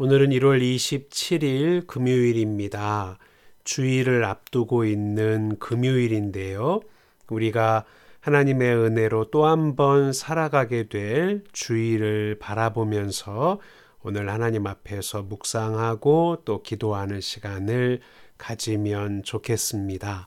오늘은 1월 27일 금요일입니다. 주일을 앞두고 있는 금요일인데요. 우리가 하나님의 은혜로 또 한 번 살아가게 될 주일을 바라보면서 오늘 하나님 앞에서 묵상하고 또 기도하는 시간을 가지면 좋겠습니다.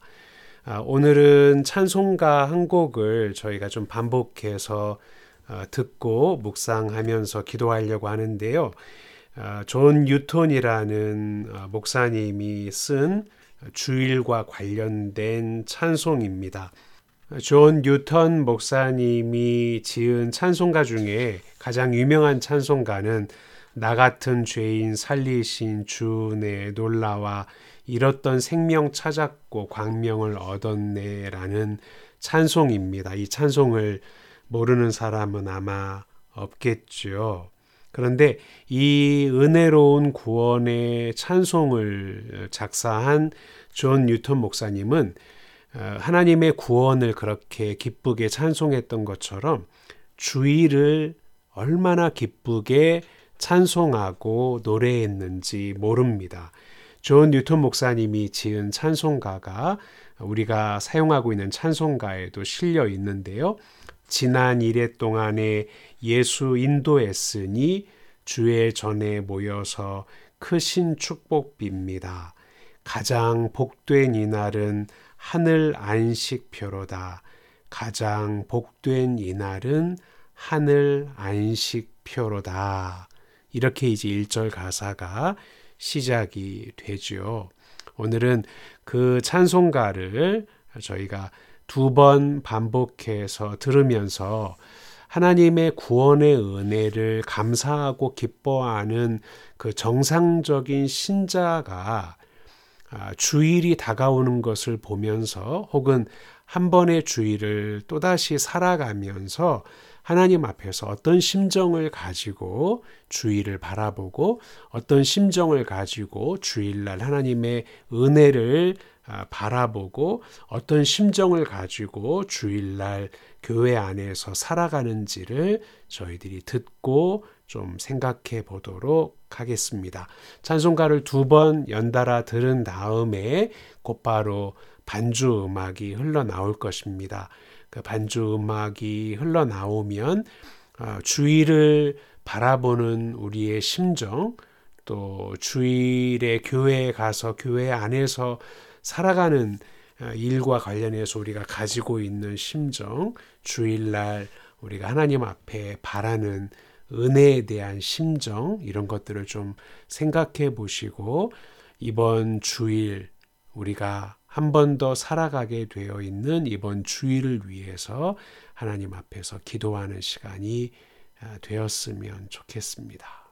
오늘은 찬송가 한 곡을 저희가 좀 반복해서 듣고 묵상하면서 기도하려고 하는데요. 존 뉴턴이라는 목사님이 쓴 주일과 관련된 찬송입니다. 존 뉴턴 목사님이 지은 찬송가 중에 가장 유명한 찬송가는 나 같은 죄인 살리신 주 내 놀라와 잃었던 생명 찾았고 광명을 얻었네 라는 찬송입니다. 이 찬송을 모르는 사람은 아마 없겠죠. 그런데 이 은혜로운 구원의 찬송을 작사한 존 뉴턴 목사님은 하나님의 구원을 그렇게 기쁘게 찬송했던 것처럼 주일을 얼마나 기쁘게 찬송하고 노래했는지 모릅니다. 존 뉴턴 목사님이 지은 찬송가가 우리가 사용하고 있는 찬송가에도 실려 있는데요. 지난 이래 동안에 예수 인도했으니 주의 전에 모여서 크신 축복 빕니다. 가장 복된 이날은 하늘 안식표로다. 가장 복된 이날은 하늘 안식표로다. 이렇게 이제 1절 가사가 시작이 되죠. 오늘은 그 찬송가를 저희가 2번 반복해서 들으면서 하나님의 구원의 은혜를 감사하고 기뻐하는 그 정상적인 신자가 주일이 다가오는 것을 보면서 혹은 한 번의 주일을 또다시 살아가면서 하나님 앞에서 어떤 심정을 가지고 주일을 바라보고 어떤 심정을 가지고 주일날 하나님의 은혜를 바라보고 어떤 심정을 가지고 주일날 교회 안에서 살아가는지를 저희들이 듣고 좀 생각해 보도록 하겠습니다. 찬송가를 2번 연달아 들은 다음에 곧바로 반주 음악이 흘러나올 것입니다. 그 반주 음악이 흘러나오면 주일을 바라보는 우리의 심정, 또 주일에 교회에 가서 교회 안에서 살아가는 일과 관련해서 우리가 가지고 있는 심정, 주일날 우리가 하나님 앞에 바라는 은혜에 대한 심정, 이런 것들을 좀 생각해 보시고 이번 주일 우리가 한 번 더 살아가게 되어 있는 이번 주일을 위해서 하나님 앞에서 기도하는 시간이 되었으면 좋겠습니다.